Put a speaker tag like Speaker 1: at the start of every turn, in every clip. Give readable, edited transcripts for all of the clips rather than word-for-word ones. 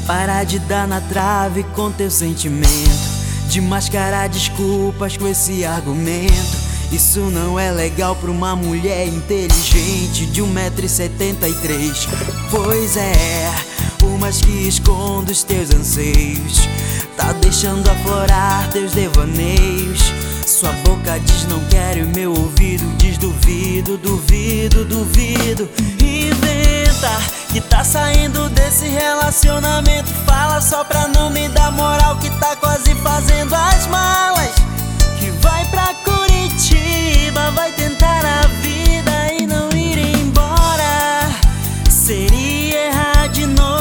Speaker 1: Para de dar na trave com teu sentimento, de mascarar desculpas com esse argumento. Isso não é legal pra uma mulher inteligente de 1,73 m. Pois é, por mais que esconda os teus anseios, tá deixando aflorar teus devaneios. Sua boca diz não quero e meu ouvido diz duvido, duvido, duvido. Inventa que tá saindo desse relacionamento, fala só pra não me dar moral, que tá quase fazendo as malas, que vai pra Curitiba, vai tentar a vida e não ir embora. Seria errar de novo,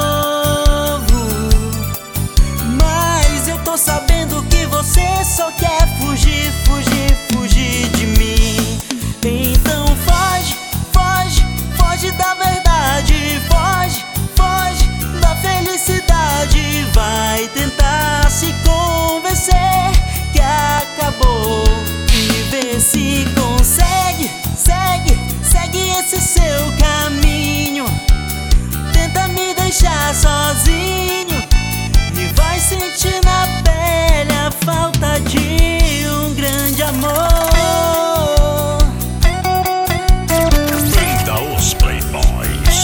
Speaker 1: mas eu tô sabendo que você só quer fugir, fugir, fugir de mim. Então foge, foge, foge da verdade, foge, foge da felicidade. Vai tentar se convencer que acabou e vê se consegue. Segue, segue esse seu caminho, tenta me deixar sozinho e vai sentir na pele a falta de um grande amor.
Speaker 2: Eita, os playboys,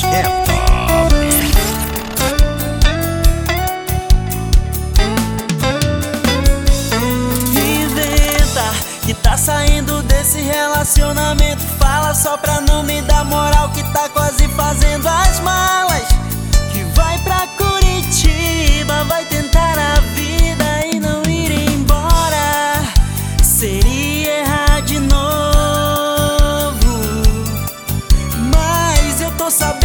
Speaker 1: Inventa que tá saindo desse relacionamento, fala só pra não me dar moral, que tá quase fazendo as malas, que vai pra Curitiba, vai tentar a vida e não ir embora. Seria errar de novo, mas eu tô sabendo